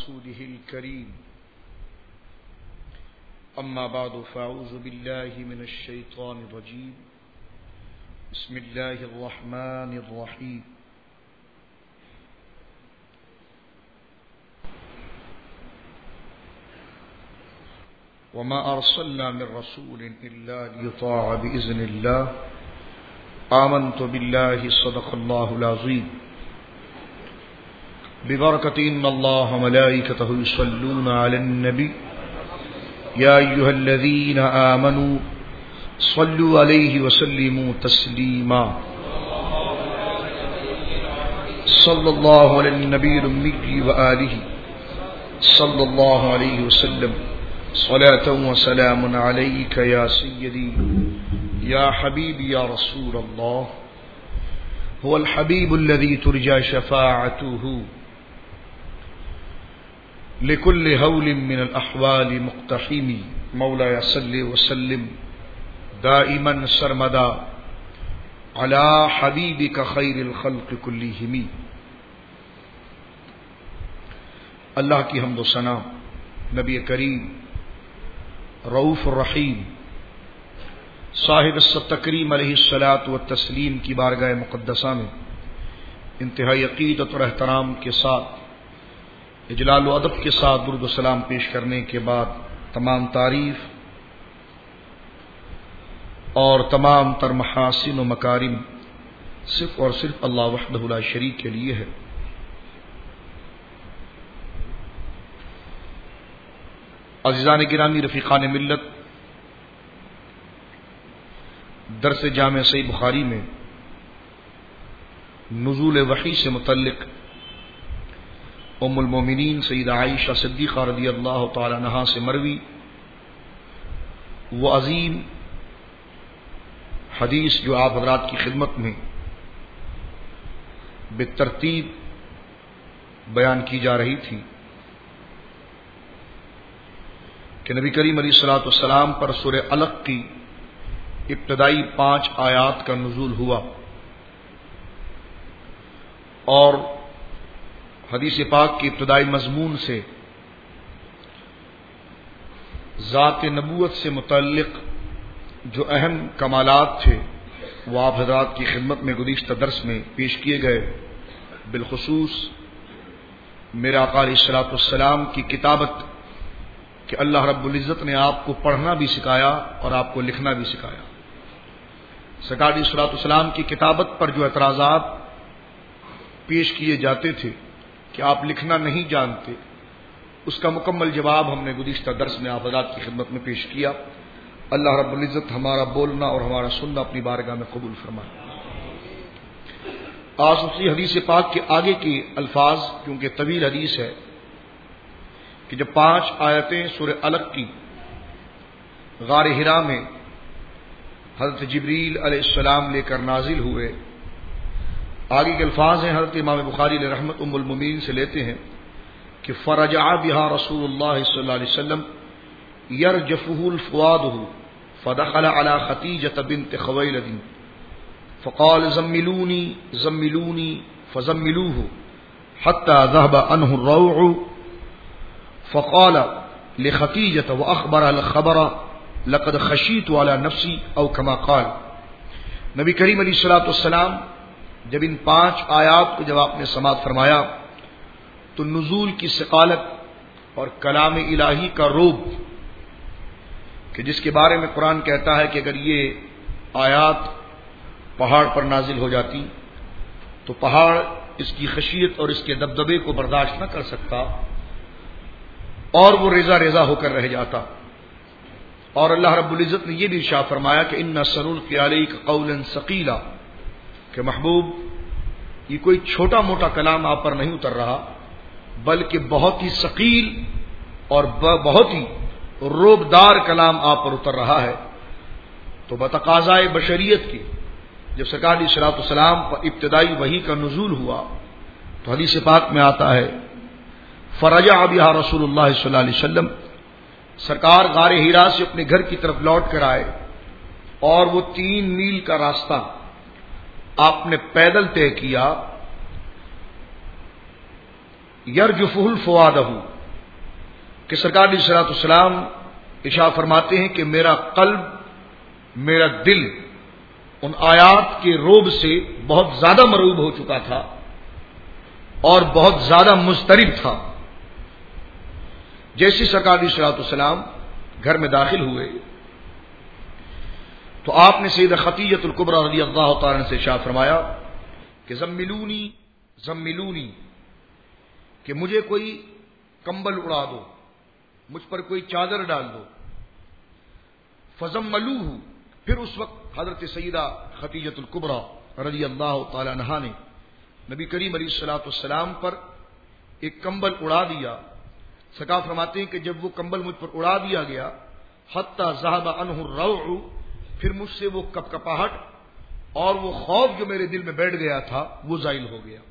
رسوله الكريم أما بعد فأعوذ بالله من الشيطان الرجيم بسم الله الرحمن الرحيم وما أرسلنا من رسول إلا ليطاع بإذن الله آمنت بالله صدق الله العظيم ببركة إن الله ملائكته يصلون على النبي يا أيها الذين آمنوا صلوا عليه وسلموا تسليما صلى الله على النبي الأمي وآله صلى الله عليه وسلم صلاة وسلام عليك يا سيدي يا حبيبي يا رسول الله هو الحبيب الذي ترجى شفاعته لكل هول من الأحوال مقتحم مولاي صل وسلم دائما سرمدا على حبيبك خير الخلق كلهم. اللہ کی حمد و ثنا نبی کریم رؤوف الرحیم صاحب التکریم علیہ الصلاۃ والتسلیم کی بارگاہ مقدسہ میں انتہائی عقیدت اور احترام کے ساتھ اجلال و ادب کے ساتھ درود و سلام پیش کرنے کے بعد تمام تعریف اور تمام تر محاسن و مکارم صرف اور صرف اللہ وحدہ لا شریک کے لیے ہے. عزیزان گرامی، رفیقان ملت، درس جامع صحیح بخاری میں نزول وحی سے متعلق ام المومنین سیدہ عائشہ صدیقہ رضی اللہ تعالی عنہا سے مروی وہ عظیم حدیث جو آپ حضرات کی خدمت میں بالترتیب بیان کی جا رہی تھی کہ نبی کریم علیہ الصلوۃ والسلام پر سورہ علق کی ابتدائی 5 آیات کا نزول ہوا اور حدیث پاک کی ابتدائی مضمون سے ذات نبوت سے متعلق جو اہم کمالات تھے وہ آپ حضرات کی خدمت میں گزشتہ درس میں پیش کیے گئے. بالخصوص میرے آقا علیہ الصلوۃ والسلام کی کتابت کہ اللہ رب العزت نے آپ کو پڑھنا بھی سکھایا اور آپ کو لکھنا بھی سکھایا. سرکار علیہ الصلوۃ والسلام کی کتابت پر جو اعتراضات پیش کیے جاتے تھے کہ آپ لکھنا نہیں جانتے، اس کا مکمل جواب ہم نے گزشتہ درس میں آپ حضرات کی خدمت میں پیش کیا. اللہ رب العزت ہمارا بولنا اور ہمارا سننا اپنی بارگاہ میں قبول فرمائے. آج اسی حدیث پاک کے آگے کے الفاظ کیونکہ طویل حدیث ہے کہ جب 5 آیتیں سورہ علق کی غار حرا میں حضرت جبریل علیہ السلام لے کر نازل ہوئے، آگے کے الفاظ ہیں حضرت امام بخاری علیہ رحمت ام المومنین سے لیتے ہیں کہ فرجع بها رسول اللہ صلی اللہ علیہ وسلم يرجفه الفؤاد فدخل على خدیجة بنت خویلد فقال زملوني زملوني فزملوه حتى ذهب عنه الروع فقال لخدیجة واخبرها الخبر لقد خشیت على نفسی او كما قال. نبی کریم علیہ الصلوۃ والسلام جب ان 5 آیات کو جب آپ نے سماعت فرمایا تو نزول کی ثقالت اور کلام الہی کا روب کہ جس کے بارے میں قرآن کہتا ہے کہ اگر یہ آیات پہاڑ پر نازل ہو جاتی تو پہاڑ اس کی خشیت اور اس کے دبدبے کو برداشت نہ کر سکتا اور وہ ریزہ ریزہ ہو کر رہ جاتا. اور اللہ رب العزت نے یہ بھی ارشاد فرمایا کہ انا سنلقی علیک قولا ثقیلا کہ محبوب یہ کوئی چھوٹا موٹا کلام آپ پر نہیں اتر رہا بلکہ بہت ہی ثقیل اور بہت ہی روبدار کلام آپ پر اتر رہا ہے. تو بتقاضائے بشریت کے جب سرکار علیہ الصلوۃ والسلام پر ابتدائی وحی کا نزول ہوا تو حدیث پاک میں آتا ہے فرجع بها رسول اللہ صلی اللہ علیہ وسلم، سرکار غار حرا سے اپنے گھر کی طرف لوٹ کر آئے اور وہ 3 میل کا راستہ آپ نے پیدل طے کیا. یرجفہ الفؤادہ، کہ سرکار علیہ الصلوۃ والسلام ارشاد فرماتے ہیں کہ میرا قلب، میرا دل ان آیات کے روب سے بہت زیادہ مرعوب ہو چکا تھا اور بہت زیادہ مضطرب تھا۔ جیسے سرکار علیہ الصلوۃ والسلام گھر میں داخل ہوئے تو آپ نے سیدہ خدیجہ الکبریٰ رضی اللہ تعالی عنہ سے ارشاد فرمایا کہ زملونی زملونی، کہ مجھے کوئی کمبل اڑا دو، مجھ پر کوئی چادر ڈال دو۔ فزملوہ، پھر اس وقت حضرت سیدہ خدیجہ الکبریٰ رضی اللہ تعالی عنہا نے نبی کریم علیہ الصلوۃ والسلام پر ایک کمبل اڑا دیا۔ سرکار فرماتے ہیں کہ جب وہ کمبل مجھ پر اڑا دیا گیا، حتی ذہب عنہ الروع، پھر مجھ سے وہ کپکپاہٹ اور وہ خوف جو میرے دل میں بیٹھ گیا تھا وہ زائل ہو گیا۔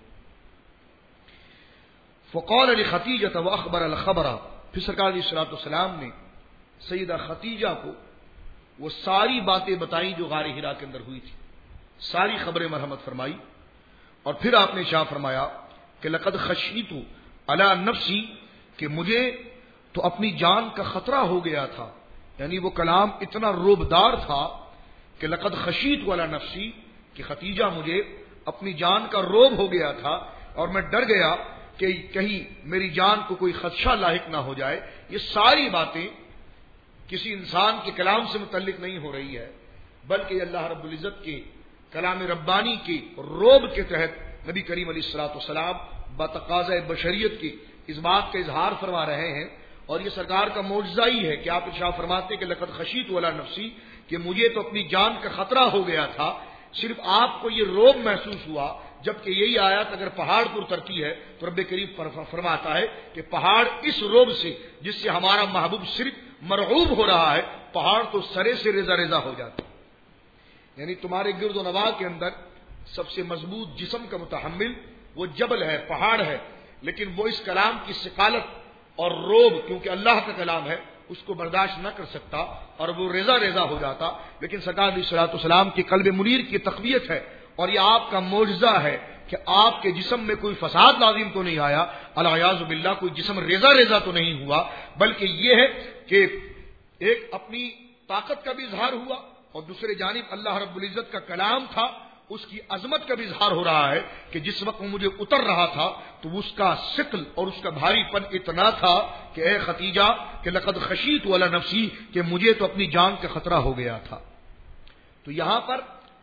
فقال لخدیجہ واخبر الخبر، پھر سرکار علیہ الصلوۃ والسلام نے سیدہ خدیجہ کو وہ ساری باتیں بتائیں جو غار حرا کے اندر ہوئی تھی، ساری خبریں مرحمت فرمائی، اور پھر آپ نے ارشاد فرمایا کہ لقد خشیت علی نفسی، کہ مجھے تو اپنی جان کا خطرہ ہو گیا تھا، یعنی وہ کلام اتنا روبدار تھا کہ لقد خشیت علی نفسی، کہ خدیجہ مجھے اپنی جان کا روب ہو گیا تھا اور میں ڈر گیا کہ کہیں میری جان کو کوئی خدشہ لاحق نہ ہو جائے۔ یہ ساری باتیں کسی انسان کے کلام سے متعلق نہیں ہو رہی ہے، بلکہ اللہ رب العزت کے کلام ربانی کے روب کے تحت نبی کریم علیہ الصلوۃ والسلام بتقاضۂ بشریت کی اس بات کا اظہار فرما رہے ہیں، اور یہ سرکار کا معجزہ ہی ہے کہ آپ ارشاد فرماتے ہیں کہ لقد خشیت علی نفسی، کہ مجھے تو اپنی جان کا خطرہ ہو گیا تھا۔ صرف آپ کو یہ روب محسوس ہوا، جبکہ یہی آیت اگر پہاڑ پر اترتی ہے تو رب کریم فرماتا ہے کہ پہاڑ اس روب سے جس سے ہمارا محبوب صرف مرعوب ہو رہا ہے، پہاڑ تو سرے سے ریزہ ریزہ ہو جاتا ہے۔ یعنی تمہارے گرد و نواح کے اندر سب سے مضبوط جسم کا متحمل وہ جبل ہے، پہاڑ ہے، لیکن وہ اس کلام کی ثقالت اور روب، کیونکہ اللہ کا کلام ہے، اس کو برداشت نہ کر سکتا اور وہ ریزہ ریزہ ہو جاتا۔ لیکن سرکار علیہ الصلوۃ والسلام کی قلب منیر کی تقویت ہے، اور یہ آپ کا معجزہ ہے کہ آپ کے جسم میں کوئی فساد لازم تو نہیں آیا، العیاذ باللہ کوئی جسم ریزہ ریزہ تو نہیں ہوا، بلکہ یہ ہے کہ ایک اپنی طاقت کا بھی اظہار ہوا، اور دوسرے جانب اللہ رب العزت کا کلام تھا، اس کی عظمت کا بھی اظہار ہو رہا ہے کہ جس وقت وہ مجھے اتر رہا تھا تو اس کا ثقل اور اس کا بھاری پن اتنا تھا کہ اے خدیجہ کہ لقد خشیت علی نفسی، کہ مجھے تو اپنی جان کا خطرہ ہو گیا تھا۔ تو یہاں پر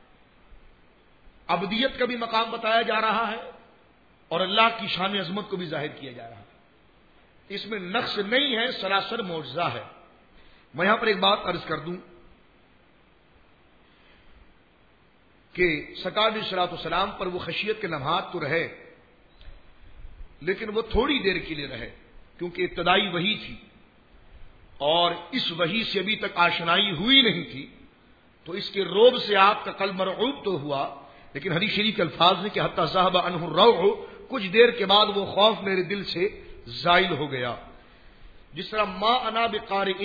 عبدیت کا بھی مقام بتایا جا رہا ہے اور اللہ کی شان عظمت کو بھی ظاہر کیا جا رہا ہے، اس میں نقص نہیں ہے، سراسر معجزہ ہے۔ میں یہاں پر ایک بات عرض کر دوں کہ سرکار علیہ الصلوۃ والسلام پر وہ خشیت کے لمحات تو رہے، لیکن وہ تھوڑی دیر کے لیے رہے، کیونکہ ابتدائی وحی تھی اور اس وحی سے ابھی تک آشنائی ہوئی نہیں تھی، تو اس کے روب سے آپ کا قلب مرعوب تو ہوا، لیکن حدیث شریف کے الفاظ نے کہ حتی ذہب عنہ الروع، کچھ دیر کے بعد وہ خوف میرے دل سے زائل ہو گیا۔ جس طرح ما انا بقارئ،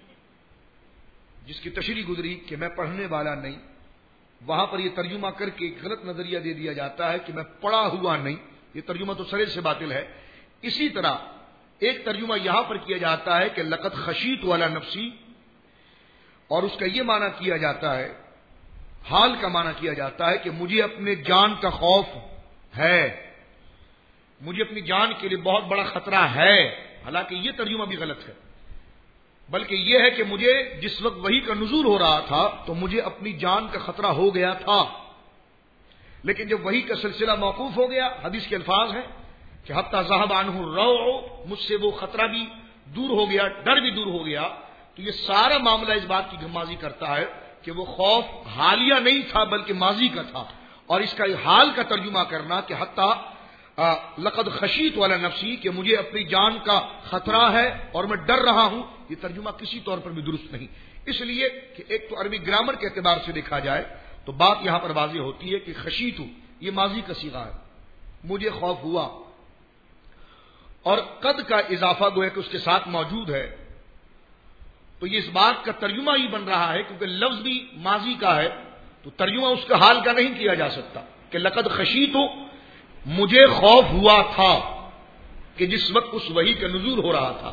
جس کی تشریح گزری کہ میں پڑھنے والا نہیں، وہاں پر یہ ترجمہ کر کے ایک غلط نظریہ دے دیا جاتا ہے کہ میں پڑھا ہوا نہیں، یہ ترجمہ تو سرے سے باطل ہے۔ اسی طرح ایک ترجمہ یہاں پر کیا جاتا ہے کہ لقد خشیت علی نفسی، اور اس کا یہ معنی کیا جاتا ہے، حال کا معنی کیا جاتا ہے کہ مجھے اپنے جان کا خوف ہے، مجھے اپنی جان کے لیے بہت بڑا خطرہ ہے۔ حالانکہ یہ ترجمہ بھی غلط ہے، بلکہ یہ ہے کہ مجھے جس وقت وحی کا نزول ہو رہا تھا تو مجھے اپنی جان کا خطرہ ہو گیا تھا، لیکن جب وحی کا سلسلہ موقوف ہو گیا، حدیث کے الفاظ ہیں کہ حتی ذہب عنہ الروع، مجھ سے وہ خطرہ بھی دور ہو گیا، ڈر بھی دور ہو گیا۔ تو یہ سارا معاملہ اس بات کی غمازی کرتا ہے کہ وہ خوف حالیہ نہیں تھا بلکہ ماضی کا تھا، اور اس کا حال کا ترجمہ کرنا کہ حتی لقد خشیت علی نفسی، کہ مجھے اپنی جان کا خطرہ ہے اور میں ڈر رہا ہوں، یہ ترجمہ کسی طور پر بھی درست نہیں۔ اس لیے کہ ایک تو عربی گرامر کے اعتبار سے دیکھا جائے تو بات یہاں پر واضح ہوتی ہے کہ خشیت یہ ماضی کا صیغہ ہے، مجھے خوف ہوا، اور قد کا اضافہ گویا کہ اس کے ساتھ موجود ہے، تو یہ اس بات کا ترجمہ ہی بن رہا ہے، کیونکہ لفظ بھی ماضی کا ہے تو ترجمہ اس کا حال کا نہیں کیا جا سکتا کہ لقد خشیت، مجھے خوف ہوا تھا کہ جس وقت اس وحی کا نزول ہو رہا تھا۔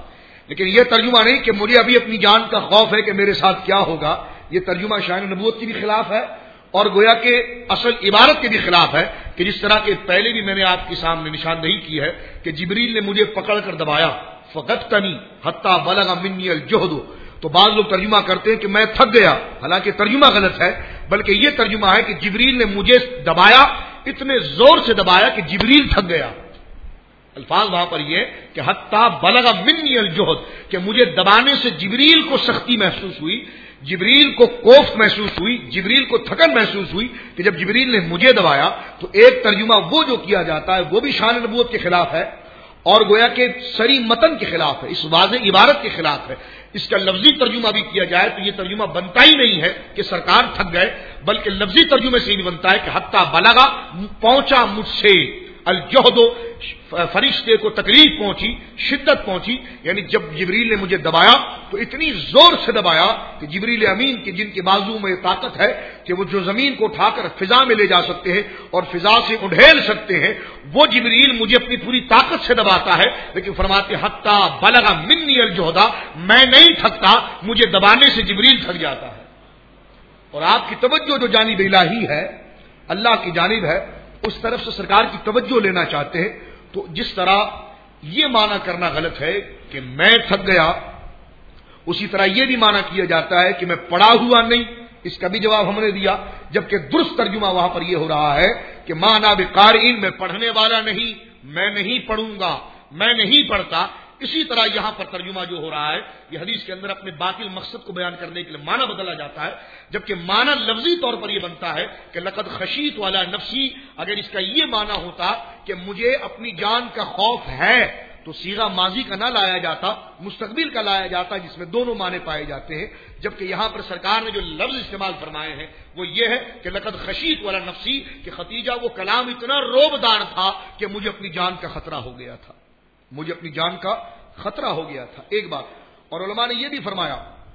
لیکن یہ ترجمہ نہیں کہ مجھے ابھی اپنی جان کا خوف ہے کہ میرے ساتھ کیا ہوگا. یہ ترجمہ شان نبوت کے بھی خلاف ہے اور گویا کہ اصل عبارت کے بھی خلاف ہے کہ جس طرح کے پہلے بھی میں نے آپ کے سامنے نشاندہی کی ہے کہ جبریل نے مجھے پکڑ کر دبایا فقدتنی حتی بلغ منی الجہد. تو بعض لوگ ترجمہ کرتے ہیں کہ میں تھک گیا، حالانکہ ترجمہ غلط ہے، بلکہ یہ ترجمہ ہے کہ جبریل نے مجھے دبایا، اتنے زور سے دبایا کہ جبریل تھک گیا. الفاظ وہاں پر یہ کہ حتی بلغ منی الجہد، کہ مجھے دبانے سے جبریل کو سختی محسوس ہوئی، جبریل کو کوفت محسوس ہوئی، جبریل کو تھکن محسوس ہوئی کہ جب جبریل نے مجھے دبایا. تو ایک ترجمہ وہ جو کیا جاتا ہے وہ بھی شان نبوت کے خلاف ہے اور گویا کہ صریح متن کے خلاف ہے، اس واضح عبارت کے خلاف ہے. اس کا لفظی ترجمہ بھی کیا جائے تو یہ ترجمہ بنتا ہی نہیں ہے کہ سرکار تھک گئے، بلکہ لفظی ترجمے سے بھی بنتا ہے کہ حتی بلغا، پہنچا مجھ سے، الجہد، فرشتے کو تکلیف پہنچی، شدت پہنچی. یعنی جب جبریل نے مجھے دبایا تو اتنی زور سے دبایا کہ جبریل امین کی جن کے بازو میں طاقت ہے کہ وہ جو زمین کو اٹھا کر فضا میں لے جا سکتے ہیں اور فضا سے اڈھیل سکتے ہیں، وہ جبریل مجھے اپنی پوری طاقت سے دباتا ہے. لیکن فرماتے حتی بلغ منی الجہد، میں نہیں تھکتا، مجھے دبانے سے جبریل تھک جاتا ہے. اور آپ کی توجہ جو جانب الہی ہے، اللہ کی جانب ہے، اس طرف سے سرکار کی توجہ لینا چاہتے ہیں. تو جس طرح یہ معنی کرنا غلط ہے کہ میں تھک گیا، اسی طرح یہ بھی معنی کیا جاتا ہے کہ میں پڑھا ہوا نہیں. اس کا بھی جواب ہم نے دیا، جبکہ درست ترجمہ وہاں پر یہ ہو رہا ہے کہ مانا بقارئین، میں پڑھنے والا نہیں، میں نہیں پڑھوں گا، میں نہیں پڑھتا. اسی طرح یہاں پر ترجمہ جو ہو رہا ہے یہ حدیث کے اندر اپنے باطل مقصد کو بیان کرنے کے لیے معنی بدلا جاتا ہے، جبکہ معنی لفظی طور پر یہ بنتا ہے کہ لقد خشیت والا نفسی. اگر اس کا یہ معنی ہوتا کہ مجھے اپنی جان کا خوف ہے تو صیغہ ماضی کا نہ لایا جاتا، مستقبل کا لایا جاتا، جس میں دونوں معنی پائے جاتے ہیں. جبکہ یہاں پر سرکار نے جو لفظ استعمال فرمائے ہیں وہ یہ ہے کہ لقد خشیت والا نفسی، کہ ختیجہ وہ کلام اتنا روبدار تھا کہ مجھے اپنی جان کا خطرہ ہو گیا تھا، مجھے اپنی جان کا خطرہ ہو گیا تھا. ایک بات اور علماء نے یہ بھی فرمایا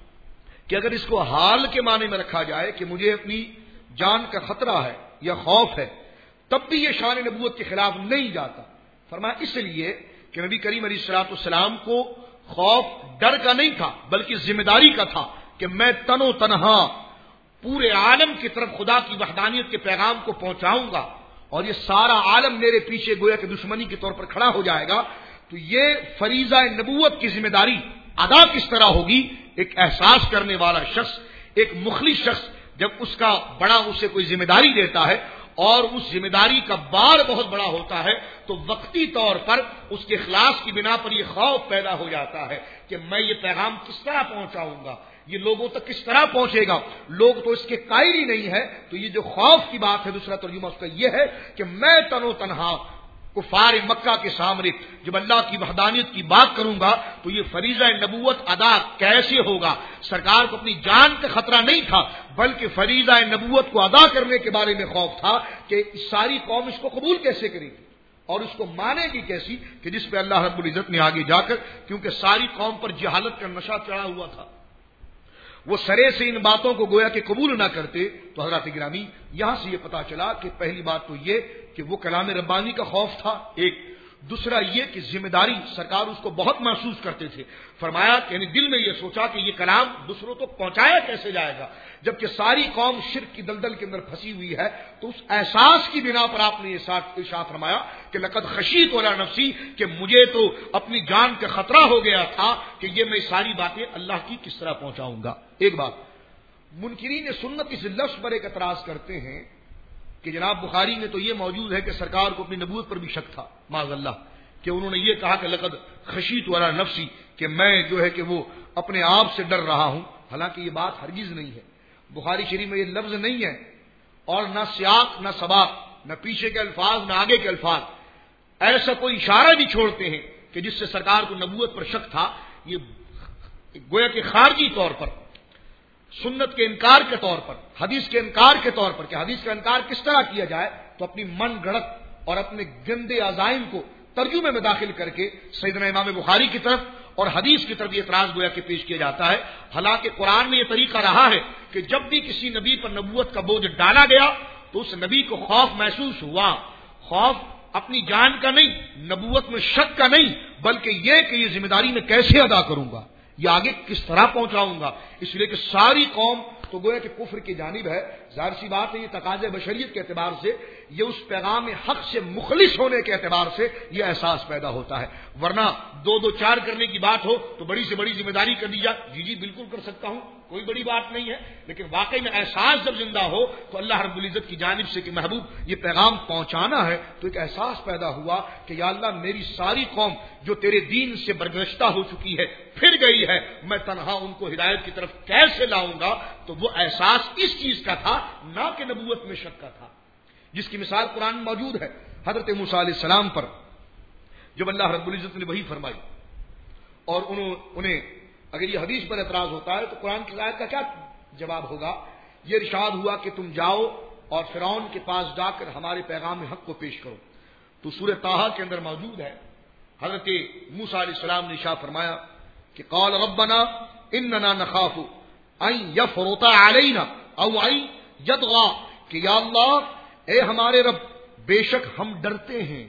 کہ اگر اس کو حال کے معنی میں رکھا جائے کہ مجھے اپنی جان کا خطرہ ہے یا خوف ہے، تب بھی یہ شان نبوت کے خلاف نہیں جاتا. فرمایا اس لیے کہ نبی کریم علیہ الصلوۃ والسلام کو خوف ڈر کا نہیں تھا بلکہ ذمہ داری کا تھا کہ میں تن و تنہا پورے عالم کی طرف خدا کی وحدانیت کے پیغام کو پہنچاؤں گا اور یہ سارا عالم میرے پیچھے گویا کہ دشمنی کے طور پر کھڑا ہو جائے گا. تو یہ فریضہ نبوت کی ذمہ داری ادا کس طرح ہوگی؟ ایک احساس کرنے والا شخص، ایک مخلص شخص، جب اس کا بڑا اسے کوئی ذمہ داری دیتا ہے اور اس ذمہ داری کا بار بہت بڑا ہوتا ہے تو وقتی طور پر اس کے اخلاص کی بنا پر یہ خوف پیدا ہو جاتا ہے کہ میں یہ پیغام کس طرح پہنچاؤں گا، یہ لوگوں تک کس طرح پہنچے گا. لوگ تو اس کے قائل ہی نہیں ہے. تو یہ جو خوف کی بات ہے، دوسرا ترجمہ اس کا یہ ہے کہ میں تن و تنہا کفار مکہ کے سامنے جب اللہ کی وحدانیت کی بات کروں گا تو یہ فریضہ نبوت ادا کیسے ہوگا. سرکار کو اپنی جان کا خطرہ نہیں تھا بلکہ فریضہ نبوت کو ادا کرنے کے بارے میں خوف تھا کہ ساری قوم اس کو قبول کیسے کرے گی اور اس کو مانے گی کیسی، کہ جس پہ اللہ رب العزت نے آگے جا کر، کیونکہ ساری قوم پر جہالت کا نشہ چڑھا ہوا تھا، وہ سرے سے ان باتوں کو گویا کہ قبول نہ کرتے. تو حضرات گرامی یہاں سے یہ پتا چلا کہ پہلی بات تو یہ کہ وہ کلام ربانی کا خوف تھا ایک، دوسرا یہ کہ ذمہ داری سرکار اس کو بہت محسوس کرتے تھے. فرمایا یعنی دل میں یہ سوچا کہ یہ کلام دوسروں تک پہنچایا کیسے جائے گا جبکہ ساری قوم شرک کی دلدل کے اندر پھنسی ہوئی ہے. تو اس احساس کی بنا پر آپ نے یہ ارشاد فرمایا کہ لقد خشیت علی نفسی، کہ مجھے تو اپنی جان کا خطرہ ہو گیا تھا کہ یہ میں ساری باتیں اللہ کی کس طرح پہنچاؤں گا. ایک بات منکرین سنت اس لفظ پر ایک اعتراض کرتے ہیں کہ جناب بخاری میں تو یہ موجود ہے کہ سرکار کو اپنی نبوت پر بھی شک تھا معاذ اللہ، کہ انہوں نے یہ کہا کہ لقد خشیت علی نفسی، کہ میں جو ہے کہ وہ اپنے آپ سے ڈر رہا ہوں. حالانکہ یہ بات ہرگز نہیں ہے، بخاری شریف میں یہ لفظ نہیں ہے اور نہ سیاق نہ سباق، نہ پیچھے کے الفاظ نہ آگے کے الفاظ ایسا کوئی اشارہ بھی چھوڑتے ہیں کہ جس سے سرکار کو نبوت پر شک تھا. یہ گویا کہ خارجی طور پر، سنت کے انکار کے طور پر، حدیث کے انکار کے طور پر، کہ حدیث کا انکار کس طرح کیا جائے تو اپنی من گڑت اور اپنے گندے عزائم کو ترجمے میں داخل کر کے سیدنا امام بخاری کی طرف اور حدیث کی طرف یہ اعتراض گویا کہ پیش کیا جاتا ہے. حالانکہ قرآن میں یہ طریقہ رہا ہے کہ جب بھی کسی نبی پر نبوت کا بوجھ ڈالا گیا تو اس نبی کو خوف محسوس ہوا. خوف اپنی جان کا نہیں، نبوت میں شک کا نہیں، بلکہ یہ کہ یہ ذمہ داری میں کیسے ادا کروں گا، یہ آگے کس طرح پہنچاؤں گا. اس لیے کہ ساری قوم تو گویا کہ کفر کی جانب ہے. ظاہر سی بات ہے یہ تقاضے بشریت کے اعتبار سے، یہ اس پیغام حق سے مخلص ہونے کے اعتبار سے یہ احساس پیدا ہوتا ہے. ورنہ دو چار کرنے کی بات ہو تو بڑی سے بڑی ذمہ داری کر دی جائے، جی بالکل کر سکتا ہوں، کوئی بڑی بات نہیں ہے. لیکن واقعی میں احساس جب زندہ ہو تو اللہ رب العزت کی جانب سے کہ محبوب یہ پیغام پہنچانا ہے، تو ایک احساس پیدا ہوا کہ یا اللہ میری ساری قوم جو تیرے دین سے برگشتہ ہو چکی ہے، پھر گئی ہے، میں تنہا ان کو ہدایت کی طرف کیسے لاؤں گا. تو وہ احساس اس چیز کا تھا، نہ کہ نبوت میں شک کا تھا، جس کی مثال قرآن میں موجود ہے. حضرت موسیٰ علیہ السلام پر جب اللہ رب العزت نے وحی فرمائی اور انہیں اگر یہ حدیث پر اعتراض ہوتا ہے تو قرآن کی آیت کا کیا جواب ہوگا؟ یہ ارشاد ہوا کہ تم جاؤ اور فرعون کے پاس جا کر ہمارے پیغام حق کو پیش کرو. تو سورہ طٰہٰ کے اندر موجود ہے، حضرت موسیٰ علیہ السلام نے ارشاد فرمایا کہ قال ربنا اننا نخاف ان یفرط علینا او ان یطغی، کہ یا اللہ اے ہمارے رب بے شک ہم ڈرتے ہیں،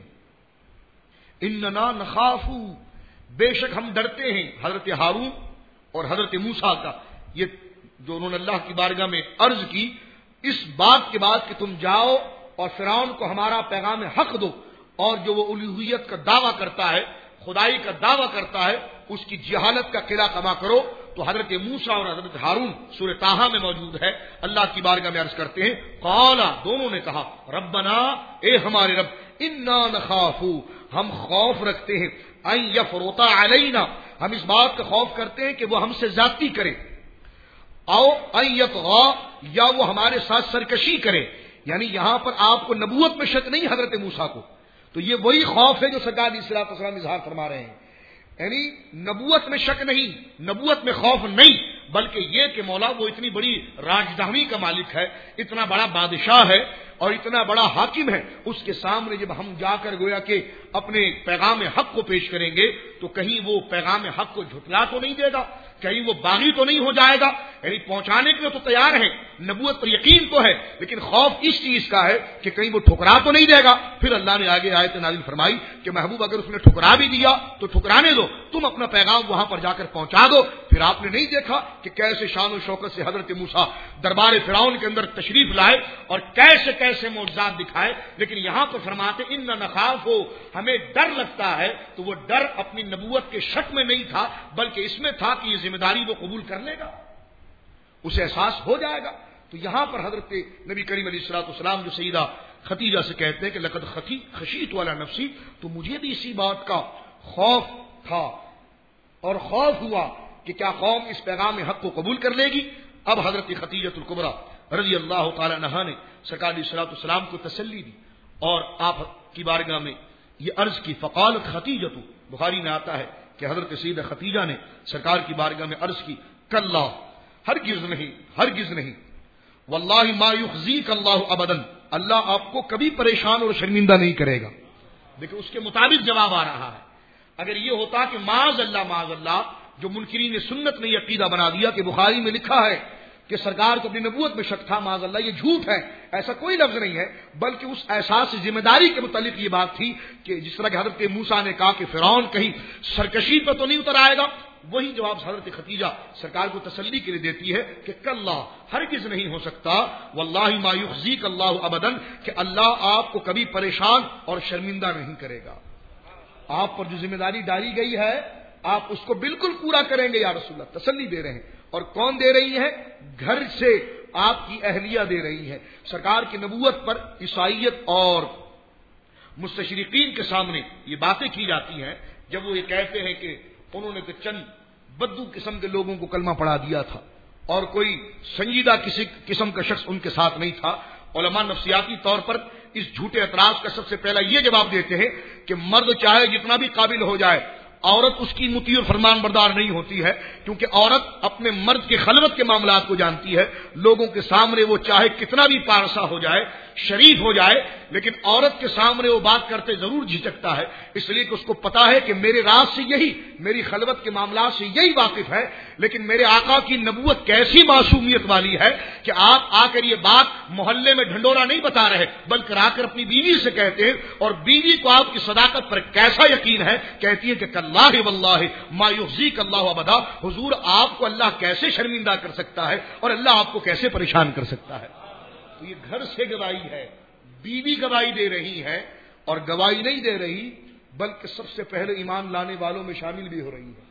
اننا نخاف بے شک ہم ڈرتے ہیں. حضرت ہارون اور حضرت موسیٰ کا یہ جو انہوں نے اللہ کی بارگاہ میں عرض کی اس بات کے بعد کہ تم جاؤ اور فرعون کو ہمارا پیغام حق دو، اور جو وہ الوہیت کا دعویٰ کرتا ہے، خدائی کا دعویٰ کرتا ہے، اس کی جہالت کا قلعہ کما کرو. تو حضرت موسیٰ اور حضرت ہارون سورہ طٰہٰ میں موجود ہے، اللہ کی بارگاہ میں عرض کرتے ہیں قالا، دونوں نے کہا ربنا اے ہمارے رب، انا نخاف ہم خوف رکھتے ہیں، ان یفرط علینا ہم اس بات کا خوف کرتے ہیں کہ وہ ہم سے زیادتی کرے، او ان یطغی یا وہ ہمارے ساتھ سرکشی کرے. یعنی یہاں پر آپ کو نبوت میں شک نہیں حضرت موسیٰ کو، تو یہ وہی خوف ہے جو سرکار علیہ الصلوۃ والسلام اظہار فرما رہے ہیں. یعنی نبوت میں شک نہیں، نبوت میں خوف نہیں، بلکہ یہ کہ مولا وہ اتنی بڑی راجدھانی کا مالک ہے، اتنا بڑا بادشاہ ہے اور اتنا بڑا حاکم ہے، اس کے سامنے جب ہم جا کر گویا کہ اپنے پیغام حق کو پیش کریں گے تو کہیں وہ پیغام حق کو جھٹلا تو نہیں دے گا، کہیں وہ باغی تو نہیں ہو جائے گا. یعنی پہنچانے کے لیے تو تیار ہیں، نبوت پر یقین تو ہے، لیکن خوف اس چیز کا ہے کہ کہیں وہ ٹھکرا تو نہیں دے گا. پھر اللہ نے آگے آیت نازل فرمائی کہ محبوب اگر اس نے ٹھکرا بھی دیا تو ٹھکرانے دو، تم اپنا پیغام وہاں پر جا کر پہنچا دو. پھر آپ نے نہیں دیکھا کہ کیسے شان و شوکت سے حضرت موسیٰ دربار فرعون کے اندر تشریف لائے اور کیسے کیسے معجزات دکھائے. لیکن یہاں پر فرماتے ان نخاف ہو، ہمیں ڈر لگتا ہے، تو وہ ڈر اپنی نبوت کے شک میں نہیں تھا، بلکہ اس میں تھا کہ یہ ذمہ داری وہ قبول کر لے گا، اسے احساس ہو جائے گا. تو یہاں پر حضرت نبی کریم علیہ الصلوۃ والسلام جو سیدہ خدیجہ سے کہتے ہیں کہ لقد خشیت علی نفسی، تو مجھے بھی اسی بات کا خوف تھا اور خوف ہوا کہ کیا قوم اس پیغام حق کو قبول کر لے گی. اب حضرت خدیجہ الکبریٰ رضی اللہ تعالی عنہا نے سرکار علیہ الصلوۃ والسلام کو تسلی دی اور آپ کی بارگاہ میں یہ عرض کی. فقالت خدیجہ، بخاری میں آتا ہے کہ حضرت سیدہ خدیجہ نے سرکار کی بارگاہ میں عرض کی کلا، ہرگز نہیں، ہرگز نہیں، واللہ ما یخزیک اللہ ابدا، اللہ آپ کو کبھی پریشان اور شرمندہ نہیں کرے گا. دیکھیں اس کے مطابق جواب آ رہا ہے. اگر یہ ہوتا کہ معاذ اللہ جو منکرین سنت نے عقیدہ بنا دیا کہ بخاری میں لکھا ہے کہ سرکار کو اپنی نبوت میں شک تھا، معاذ اللہ یہ جھوٹ ہے، ایسا کوئی لفظ نہیں ہے، بلکہ اس احساس ذمہ داری کے متعلق یہ بات تھی کہ جس طرح کہ حضرت موسیٰ نے کہا کہ فرعون کہیں سرکشی پر تو نہیں اتر آئے گا، وہی جواب حضرت خدیجہ سرکار کو تسلی کے لیے دیتی ہے کہ کلا، ہرگز نہیں ہو سکتا، واللہ ما یخزیک اللہ ابدا، کہ اللہ آپ کو کبھی پریشان اور شرمندہ نہیں کرے گا. آپ پر جو ذمہ داری ڈالی گئی ہے آپ اس کو بالکل پورا کریں گے یا رسول اللہ، تسلی دے رہے ہیں. اور کون دے رہی ہے؟ گھر سے آپ کی اہلیہ دے رہی ہے. سرکار کی نبوت پر عیسائیت اور مستشرقین کے سامنے یہ باتیں کی جاتی ہیں جب وہ یہ کہتے ہیں کہ انہوں نے تو چند بدو قسم کے لوگوں کو کلمہ پڑھا دیا تھا اور کوئی سنجیدہ کسی قسم کا شخص ان کے ساتھ نہیں تھا. علماء نفسیاتی طور پر اس جھوٹے اعتراض کا سب سے پہلا یہ جواب دیتے ہیں کہ مرد چاہے جتنا بھی قابل ہو جائے، عورت اس کی مطیع اور فرمان بردار نہیں ہوتی ہے، کیونکہ عورت اپنے مرد کے خلوت کے معاملات کو جانتی ہے. لوگوں کے سامنے وہ چاہے کتنا بھی پارسا ہو جائے، شریف ہو جائے، لیکن عورت کے سامنے وہ بات کرتے ضرور جھجکتا ہے، اس لیے کہ اس کو پتا ہے کہ میرے راز سے یہی، میری خلوت کے معاملات سے یہی واقف ہے. لیکن میرے آقا کی نبوت کیسی معصومیت والی ہے کہ آپ آ کر یہ بات محلے میں ڈھنڈورا نہیں بتا رہے، بلکہ آ کر اپنی بیوی سے کہتے ہیں، اور بیوی کو آپ کی صداقت پر کیسا یقین ہے، کہتی ہے کہ کاللہ واللہ ما یخزیک اللہ ابدا، حضور آپ کو اللہ کیسے شرمندہ کر سکتا ہے اور اللہ آپ کو کیسے پریشان کر سکتا ہے. تو یہ گھر سے گواہی ہے، بیوی گواہی دے رہی ہے، اور گواہی نہیں دے رہی بلکہ سب سے پہلے ایمان لانے والوں میں شامل بھی ہو رہی ہے.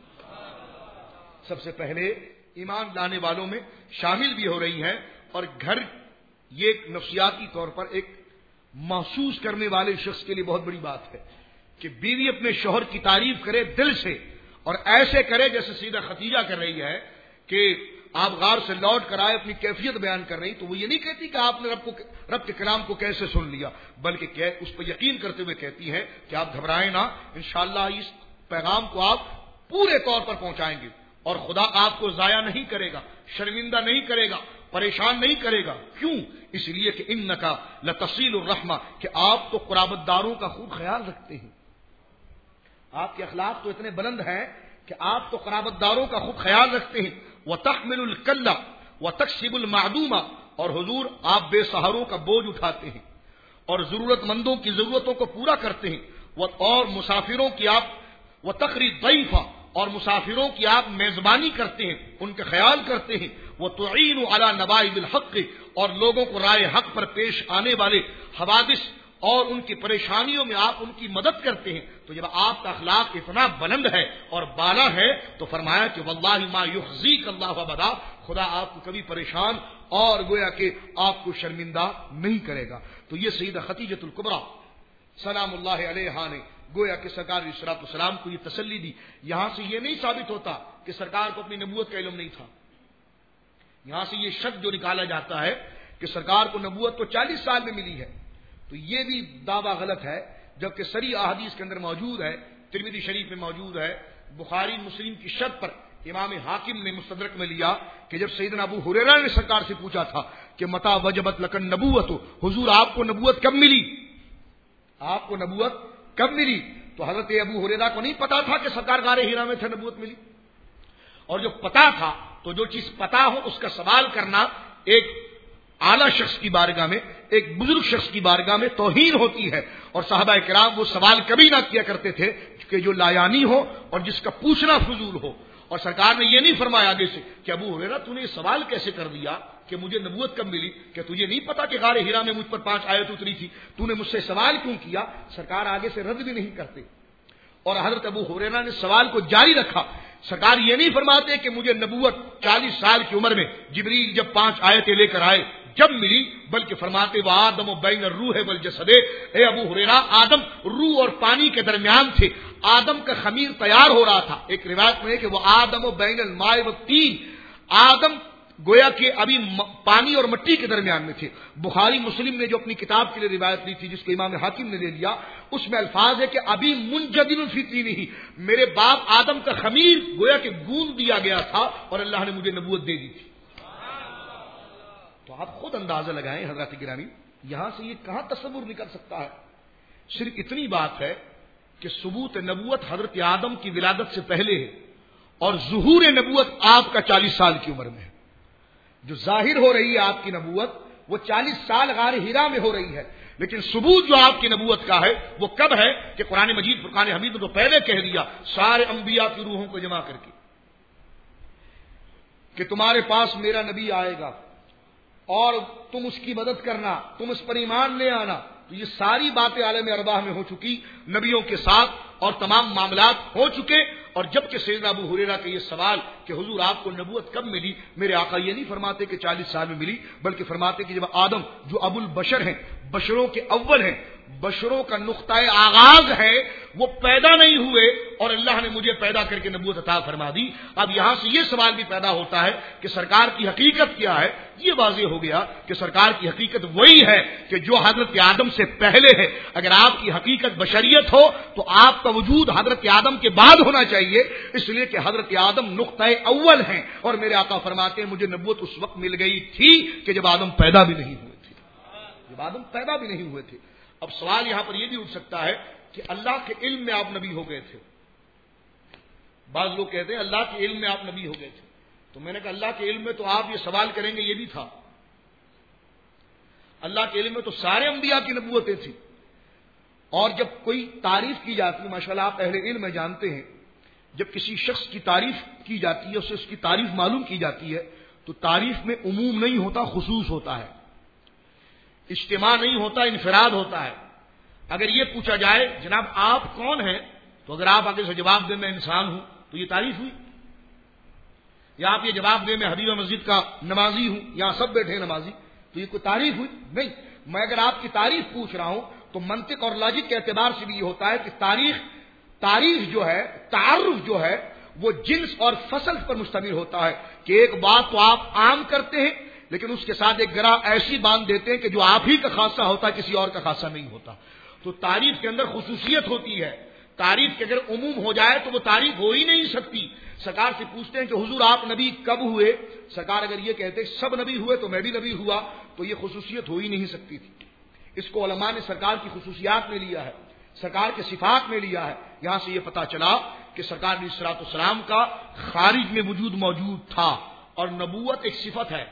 سب سے پہلے ایمان لانے والوں میں شامل بھی ہو رہی ہیں. اور گھر یہ ایک نفسیاتی طور پر ایک محسوس کرنے والے شخص کے لیے بہت بڑی بات ہے کہ بیوی اپنے شوہر کی تعریف کرے دل سے، اور ایسے کرے جیسے سیدھا ختیجہ کر رہی ہے کہ آپ غار سے لوٹ کر آئے، اپنی کیفیت بیان کر رہی، تو وہ یہ نہیں کہتی کہ آپ نے رب کے کلام کو کیسے سن لیا، بلکہ اس پر یقین کرتے ہوئے کہتی ہے کہ آپ گھبرائیں نہ، انشاءاللہ اس پیغام کو آپ پورے طور پر پہنچائیں گے، اور خدا آپ کو ضائع نہیں کرے گا، شرمندہ نہیں کرے گا، پریشان نہیں کرے گا. کیوں؟ اس لیے کہ انکا لتصیل الرحمہ، کہ آپ تو قرابت داروں کا خوب خیال رکھتے ہیں. آپ کے اخلاق تو اتنے بلند ہیں کہ آپ تو قرابت داروں کا خوب خیال رکھتے ہیں. وَتَحْمِلُ الْكَلَّ وَتَكْسِبُ الْمَعْدُومَ، اور حضور آپ بے سہاروں کا بوجھ اٹھاتے ہیں اور ضرورت مندوں کی ضرورتوں کو پورا کرتے ہیں. اور مسافروں کی آپ وَتَقْرِي الضَّيْفَ، اور مسافروں کی آپ میزبانی کرتے ہیں، ان کا خیال کرتے ہیں. وَتُعِينُ عَلَى نَوَائِبِ الْحَقِّ، اور لوگوں کو رائے حق پر پیش آنے والے حوادث اور ان کی پریشانیوں میں آپ ان کی مدد کرتے ہیں. تو جب آپ کا اخلاق اتنا بلند ہے اور بالا ہے تو فرمایا کہ واللہ ما یخزیک اللہ ابدا، خدا آپ کو کبھی پریشان اور گویا کہ آپ کو شرمندہ نہیں کرے گا. تو یہ سیدہ خدیجہ الکبریٰ سلام اللہ علیہا نے گویا کہ سرکار علیہ الصلوۃ والسلام کو یہ تسلی دی. یہاں سے یہ نہیں ثابت ہوتا کہ سرکار کو اپنی نبوت کا علم نہیں تھا. یہاں سے یہ شک جو نکالا جاتا ہے کہ سرکار کو نبوت تو 40 سال میں ملی ہے، تو یہ بھی دعویٰ غلط ہے، جبکہ صریح احادیث کے اندر موجود ہے، ترمذی شریف میں موجود ہے، بخاری مسلم کی شرط پر امام حاکم نے مستدرک میں لیا کہ جب سیدنا ابو ہریرہ نے سرکار سے پوچھا تھا کہ متى وجبت لک النبوۃ، حضور آپ کو نبوت کب ملی، آپ کو نبوت کب ملی، تو حضرت ابو ہریرہ کو نہیں پتا تھا کہ سرکار غار حرا میں تھے نبوت ملی. اور جو پتا تھا تو جو چیز پتا ہو اس کا سوال کرنا ایک اعلیٰ شخص کی بارگاہ میں، ایک بزرگ شخص کی بارگاہ میں توہین ہوتی ہے. اور صحابہ کرام وہ سوال کبھی نہ کیا کرتے تھے کہ جو لایانی ہو اور جس کا پوچھنا فضول ہو. اور سرکار نے یہ نہیں فرمایا آگے سے کہ ابو ہریرہ تو نے یہ سوال کیسے کر دیا کہ مجھے نبوت کب ملی، کہ تجھے نہیں پتا کہ غار حرا میں مجھ پر 5 آیت اتری تھی، تو نے مجھ سے سوال کیوں کیا. سرکار آگے سے رد بھی نہیں کرتے. اور حضرت ابو ہریرہ نے سوال کو جاری رکھا. سرکار یہ نہیں فرماتے کہ مجھے نبوت 40 سال کی عمر میں جبریل جب 5 آیتیں لے کر آئے جب ملی، بلکہ فرماتے وآدم بین الروح والجسد، اے ابو ہریرہ آدم روح اور پانی کے درمیان تھے، آدم کا خمیر تیار ہو رہا تھا. ایک روایت میں ہے کہ وہ آدم بین الماء والطین، آدم گویا کہ ابھی پانی اور مٹی کے درمیان میں تھے. بخاری مسلم نے جو اپنی کتاب کے لیے روایت لی تھی جس کو امام حاکم نے لے لیا، اس میں الفاظ ہے کہ ابھی منجدل فی طینہ، میرے باپ آدم کا خمیر گویا کہ گوند دیا گیا تھا اور اللہ نے مجھے نبوت دے دی تھی. تو آپ خود اندازہ لگائیں حضرات گرامی، یہاں سے یہ کہاں تصور نکل سکتا ہے. صرف اتنی بات ہے کہ ثبوت نبوت حضرت آدم کی ولادت سے پہلے ہے اور ظہور نبوت آپ کا 40 سال کی عمر میں ہے. جو ظاہر ہو رہی ہے آپ کی نبوت وہ 40 سال غار حرا میں ہو رہی ہے، لیکن ثبوت جو آپ کی نبوت کا ہے وہ کب ہے کہ قرآن مجید فرقان حمید نے تو پہلے کہہ دیا سارے انبیاء کی روحوں کو جمع کر کے کہ تمہارے پاس میرا نبی آئے گا اور تم اس کی مدد کرنا، تم اس پر ایمان لے آنا. تو یہ ساری باتیں عالم ارواح میں ہو چکی، نبیوں کے ساتھ اور تمام معاملات ہو چکے. اور جب کہ سیدنا ابو ہریرہ کا یہ سوال کہ حضور آپ کو نبوت کب ملی، میرے آقا یہ نہیں فرماتے کہ 40 سال میں ملی، بلکہ فرماتے کہ جب آدم جو ابو البشر ہیں، بشروں کے اول ہیں، بشروں کا نقطہ آغاز ہے وہ پیدا نہیں ہوئے اور اللہ نے مجھے پیدا کر کے نبوت عطا فرما دی. اب یہاں سے یہ سوال بھی پیدا ہوتا ہے کہ سرکار کی حقیقت کیا ہے. یہ واضح ہو گیا کہ سرکار کی حقیقت وہی ہے کہ جو حضرت آدم سے پہلے ہے. اگر آپ کی حقیقت بشریت ہو تو آپ کا وجود حضرت آدم کے بعد ہونا چاہیے, اس لیے کہ حضرت آدم نقطہ اول ہیں اور میرے آقا فرماتے ہیں مجھے نبوت اس وقت مل گئی تھی کہ جب آدم پیدا بھی نہیں ہوئے تھے. جب آدم پیدا بھی نہیں ہوئے تھے. اب سوال یہاں پر یہ بھی اٹھ سکتا ہے کہ اللہ کے علم میں آپ نبی ہو گئے تھے. بعض لوگ کہتے ہیں اللہ کے علم میں آپ نبی ہو گئے تھے. تو میں نے کہا اللہ کے علم میں تو آپ یہ سوال کریں گے یہ بھی تھا. اللہ کے علم میں تو سارے انبیاء کی نبوتیں تھیں. اور جب کوئی تعریف کی جاتی ہے, ماشاءاللہ آپ اہل علم میں جانتے ہیں, جب کسی شخص کی تعریف کی جاتی ہے, اسے اس کی تعریف معلوم کی جاتی ہے, تو تعریف میں عموم نہیں ہوتا, خصوص ہوتا ہے. اجتماع نہیں ہوتا, انفراد ہوتا ہے. اگر یہ پوچھا جائے جناب آپ کون ہیں, تو اگر آپ آگے سے جواب دیں میں انسان ہوں تو یہ تعریف ہوئی. یا آپ یہ جواب دیں میں حبیب مسجد کا نمازی ہوں, یہاں سب بیٹھے نمازی, تو یہ کوئی تعریف ہوئی نہیں. میں اگر آپ کی تعریف پوچھ رہا ہوں تو منطق اور لاجک کے اعتبار سے بھی یہ ہوتا ہے کہ تعریف جو ہے, تعارف جو ہے وہ جنس اور فصل پر مشتمل ہوتا ہے کہ ایک بات تو آپ عام کرتے ہیں لیکن اس کے ساتھ ایک گرا ایسی باندھ دیتے ہیں کہ جو آپ ہی کا خاصہ ہوتا ہے کسی اور کا خاصہ نہیں ہوتا. تو تعریف کے اندر خصوصیت ہوتی ہے. تعریف کے اگر عموم ہو جائے تو وہ تعریف ہو ہی نہیں سکتی. سرکار سے پوچھتے ہیں کہ حضور آپ نبی کب ہوئے؟ سرکار اگر یہ کہتے سب نبی ہوئے تو میں بھی نبی ہوا, تو یہ خصوصیت ہو ہی نہیں سکتی تھی. اس کو علماء نے سرکار کی خصوصیات میں لیا ہے, سرکار کے صفات میں لیا ہے. یہاں سے یہ پتا چلا کہ سرکار علیہ الصلوۃ والسلام کا خارج میں وجود موجود تھا. اور نبوت ایک صفت ہے,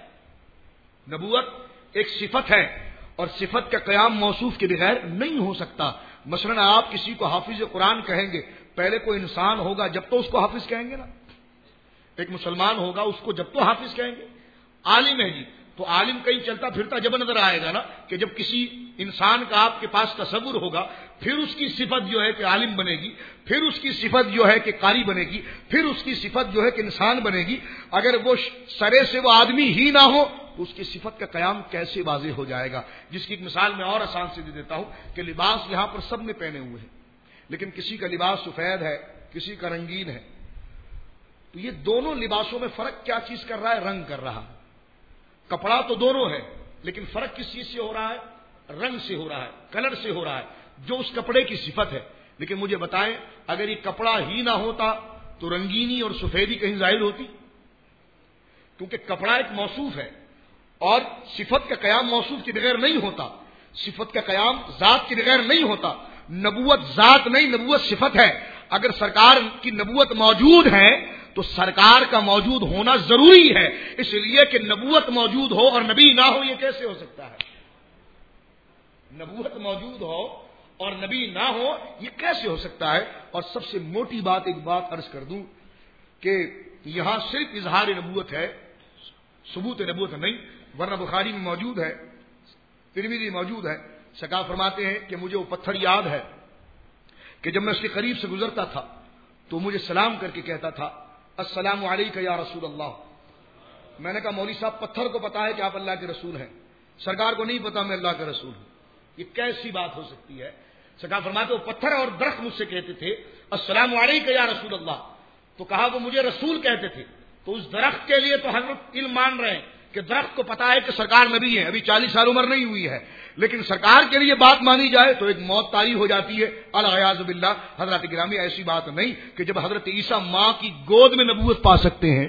نبوت ایک صفت ہے اور صفت کا قیام موصوف کے بغیر نہیں ہو سکتا. مثلا آپ کسی کو حافظ قرآن کہیں گے, پہلے کوئی انسان ہوگا جب تو اس کو حافظ کہیں گے نا. ایک مسلمان ہوگا اس کو جب تو حافظ کہیں گے. عالم ہے جی, تو عالم کہیں چلتا پھرتا جب نظر آئے گا نا کہ جب کسی انسان کا آپ کے پاس تصور ہوگا, پھر اس کی صفت جو ہے کہ عالم بنے گی, پھر اس کی صفت جو ہے کہ قاری بنے گی, پھر اس کی صفت جو ہے کہ انسان بنے گی. اگر وہ سرے سے وہ آدمی ہی نہ ہو تو اس کی صفت کا قیام کیسے واضح ہو جائے گا؟ جس کی ایک مثال میں اور آسان سے دے دیتا ہوں کہ لباس یہاں پر سب نے پہنے ہوئے ہیں, لیکن کسی کا لباس سفید ہے, کسی کا رنگین ہے. تو یہ دونوں لباسوں میں فرق کیا چیز کر رہا ہے؟ رنگ کر رہا ہے. کپڑا تو دونوں ہے لیکن فرق کس چیز سے ہو رہا ہے؟ رنگ سے ہو رہا ہے, کلر سے ہو رہا ہے, جو اس کپڑے کی صفت ہے. لیکن مجھے بتائیں اگر یہ کپڑا ہی نہ ہوتا تو رنگینی اور سفیدی کہیں ظاہر ہوتی؟ کیونکہ کپڑا ایک موصوف ہے اور صفت کا قیام موصوف کے بغیر نہیں ہوتا, صفت کا قیام ذات کے بغیر نہیں ہوتا. نبوت ذات نہیں, نبوت صفت ہے. اگر سرکار کی نبوت موجود ہے تو سرکار کا موجود ہونا ضروری ہے, اس لیے کہ نبوت موجود ہو اور نبی نہ ہو یہ کیسے ہو سکتا ہے؟ نبوت موجود ہو اور نبی نہ ہو یہ کیسے ہو سکتا ہے؟ اور سب سے موٹی بات ایک بات عرض کر دوں کہ یہاں صرف اظہار نبوت ہے, ثبوت نبوت نہیں. ورنہ بخاری میں موجود ہے, ترمذی موجود ہے. سرکار فرماتے ہیں کہ مجھے وہ پتھر یاد ہے کہ جب میں اس کے قریب سے گزرتا تھا تو مجھے سلام کر کے کہتا تھا السلام علیکہ یا رسول اللہ. میں نے کہا مولوی صاحب پتھر کو پتا ہے کہ آپ اللہ کے رسول ہیں, سرکار کو نہیں پتا میں اللہ کا رسول ہوں, یہ کیسی بات ہو سکتی ہے؟ سرکار فرماتے وہ پتھر اور درخت مجھ سے کہتے تھے السلام علیکہ یا رسول اللہ, تو کہا وہ مجھے رسول کہتے تھے. تو اس درخت کے لیے تو حضرت علم مان رہے ہیں کہ درخت کو پتا ہے کہ سرکار نبی ہے, ابھی 40 سال عمر نہیں ہوئی ہے, لیکن سرکار کے لیے بات مانی جائے تو ایک موت طاری ہو جاتی ہے. العیاذ باللہ. حضرت گرامی ایسی بات نہیں کہ جب حضرت عیسیٰ ماں کی گود میں نبوت پا سکتے ہیں,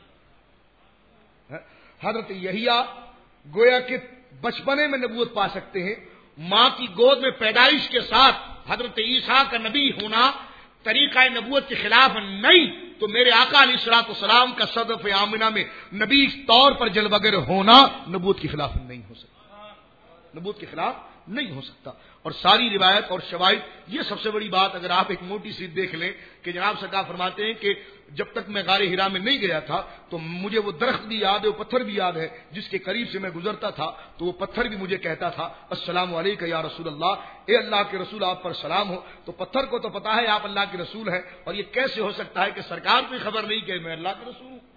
حضرت یحییٰ گویا کہ بچپنے میں نبوت پا سکتے ہیں, ماں کی گود میں پیدائش کے ساتھ حضرت عیسیٰ کا نبی ہونا طریقہ نبوت کے خلاف نہیں, تو میرے آقا علیہ الصلوۃ والسلام کا صدف آمنہ میں نبی طور پر جلوگر ہونا نبوت کے خلاف نہیں ہو سکتا, نبوت کے خلاف نہیں ہو سکتا. اور ساری روایت اور شواہد, یہ سب سے بڑی بات اگر آپ ایک موٹی سی دیکھ لیں کہ جناب سرکار فرماتے ہیں کہ جب تک میں غار حرا میں نہیں گیا تھا تو مجھے وہ درخت بھی یاد ہے, وہ پتھر بھی یاد ہے جس کے قریب سے میں گزرتا تھا تو وہ پتھر بھی مجھے کہتا تھا السلام علیکہ یا رسول اللہ, اے اللہ کے رسول آپ پر سلام ہو. تو پتھر کو تو پتا ہے آپ اللہ کے رسول ہیں, اور یہ کیسے ہو سکتا ہے کہ سرکار کو خبر نہیں کہ میں اللہ کے رسول ہوں؟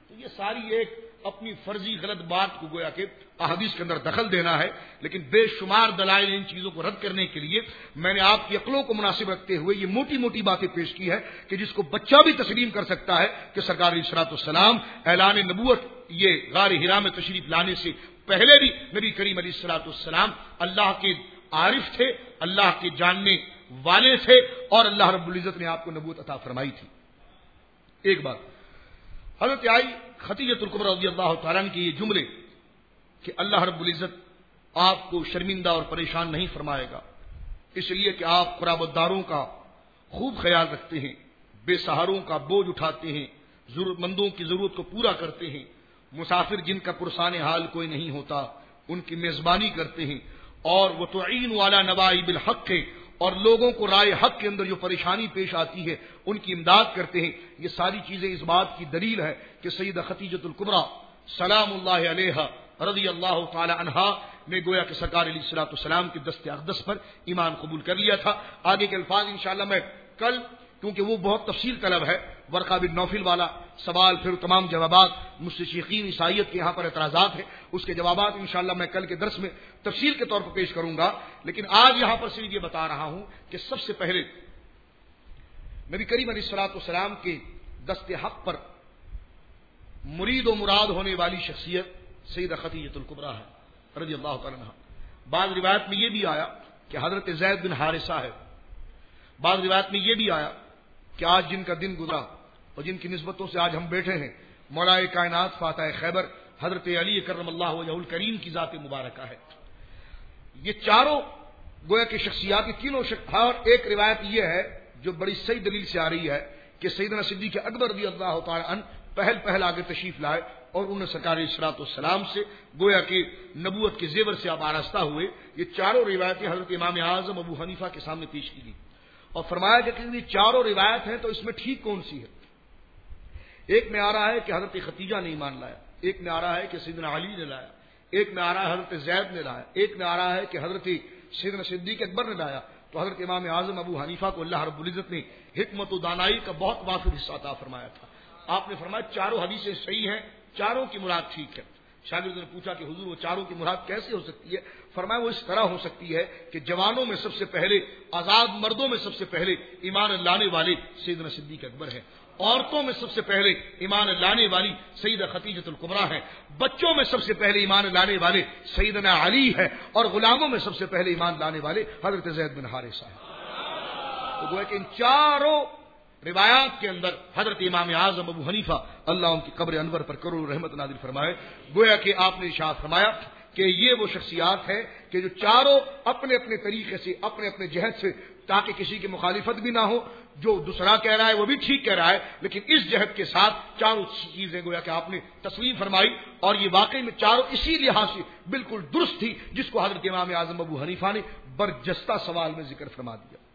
تو یہ ساری ایک اپنی فرضی غلط بات کو گویا کہ احادیث کے اندر دخل دینا ہے، لیکن بے شمار دلائل ان چیزوں کو رد کرنے کے لیے میں نے آپ کی عقلوں کو مناسب رکھتے ہوئے یہ موٹی موٹی باتیں پیش کی ہے کہ جس کو بچہ بھی تسلیم کر سکتا ہے کہ سرکار علیہ الصلوۃ والسلام اعلان نبوت یہ غار حرا میں تشریف لانے سے پہلے بھی نبی کریم علیہ الصلوۃ والسلام اللہ کے عارف تھے، اللہ کے جاننے والے تھے، اور اللہ رب العزت نے آپ کو نبوت عطا فرمائی تھی۔ ایک بات حضرت آئی خدیجہ الکبریٰ رضی اللہ تعالیٰ عنہ کے یہ جملے کہ اللہ رب العزت آپ کو شرمندہ اور پریشان نہیں فرمائے گا، اس لیے کہ آپ قرابت داروں کا خوب خیال رکھتے ہیں، بے سہاروں کا بوجھ اٹھاتے ہیں، ضرورت مندوں کی ضرورت کو پورا کرتے ہیں، مسافر جن کا پرسان حال کوئی نہیں ہوتا ان کی میزبانی کرتے ہیں، اور وہ تعین والا نوائب الحق ہے، اور لوگوں کو رائے حق کے اندر جو پریشانی پیش آتی ہے ان کی امداد کرتے ہیں۔ یہ ساری چیزیں اس بات کی دلیل ہے کہ سیدہ خدیجہ الکبریٰ سلام اللہ علیہا رضی اللہ تعالی عنہا نے گویا کہ سرکار علیہ الصلوۃ والسلام کے دست اقدس پر ایمان قبول کر لیا تھا۔ آگے کے الفاظ انشاءاللہ میں کل، کیونکہ وہ بہت تفصیل طلب ہے، ورقہ بن نوفل والا سوال، پھر تمام جوابات مستشرقین عیسائیت کے یہاں پر اعتراضات ہیں، اس کے جوابات انشاءاللہ میں کل کے درس میں تفصیل کے طور پر پیش کروں گا، لیکن آج یہاں پر صرف یہ بتا رہا ہوں کہ سب سے پہلے نبی کریم علیہ الصلوۃ والسلام کے دست حق پر مرید و مراد ہونے والی شخصیت سیدہ خدیجہ الکبریٰ ہے رضی اللہ تعالیٰ عنہا۔ بعض روایت میں یہ بھی آیا کہ حضرت زید بن حارثہ ہے، بعض روایت میں یہ بھی آیا کہ آج جن کا دن گزرا اور جن کی نسبتوں سے آج ہم بیٹھے ہیں مولا کائنات فاتح خیبر حضرت علی کرم اللہ وجہہ الکریم کی ذات مبارکہ ہے۔ یہ چاروں گویا کہ شخصیات تینوں اور ایک روایت یہ ہے جو بڑی صحیح دلیل سے آ رہی ہے کہ سیدنا صدیق اکبر رضی اللہ تعالی عنہ پہل آگے تشریف لائے اور انہوں نے سرکار علیہ الصلوۃ والسلام سے گویا کہ نبوت کے زیور سے آپ آراستہ ہوئے۔ یہ چاروں روایتیں حضرت امام اعظم ابو حنیفہ کے سامنے پیش کی گئی اور فرمایا کہ یہ چاروں روایت ہیں تو اس میں ٹھیک کون سی ہے؟ ایک میں آ رہا ہے کہ حضرت خدیجہ نے ایمان لایا، ایک میں آ رہا ہے کہ سیدنا علی نے لایا، ایک میں آ رہا ہے حضرت زید نے لایا، ایک میں آ رہا ہے کہ حضرت سیدنا صدیق اکبر نے لایا۔ تو حضرت امام اعظم ابو حنیفہ کو اللہ رب العزت نے حکمت و دانائی کا بہت وافر حصہ عطا فرمایا تھا۔ آپ نے فرمایا چاروں حدیثیں صحیح ہیں، چاروں کی مراد ٹھیک ہے۔ شاگرد نے پوچھا کہ حضور وہ چاروں کی مراد کیسے ہو سکتی ہے؟ فرمایا وہ اس طرح ہو سکتی ہے کہ جوانوں میں سب سے پہلے، آزاد مردوں میں سب سے پہلے ایمان لانے والے سیدنا صدیق اکبر ہیں، عورتوں میں سب سے پہلے ایمان لانے والی سیدہ خدیجہ الکبریٰ ہے، بچوں میں سب سے پہلے ایمان لانے والے سیدنا علی ہے، اور غلاموں میں سب سے پہلے ایمان لانے والے حضرت زید بن حارثہ ہیں۔ تو گویا کہ ان چاروں روایات کے اندر حضرت امام اعظم ابو حنیفہ اللہ ان کی قبر انور پر کروڑ رحمت نازل فرمائے، گویا کہ آپ نے ارشاد فرمایا کہ یہ وہ شخصیات ہیں کہ جو چاروں اپنے اپنے طریقے سے، اپنے اپنے جہد سے، تاکہ کسی کی مخالفت بھی نہ ہو، جو دوسرا کہہ رہا ہے وہ بھی ٹھیک کہہ رہا ہے، لیکن اس جہد کے ساتھ چاروں چیزیں گویا کہ آپ نے تسلیم فرمائی، اور یہ واقعی میں چاروں اسی لحاظ سے بالکل درست تھی جس کو حضرت امام اعظم ابو حنیفہ نے برجستہ سوال میں ذکر فرما دیا۔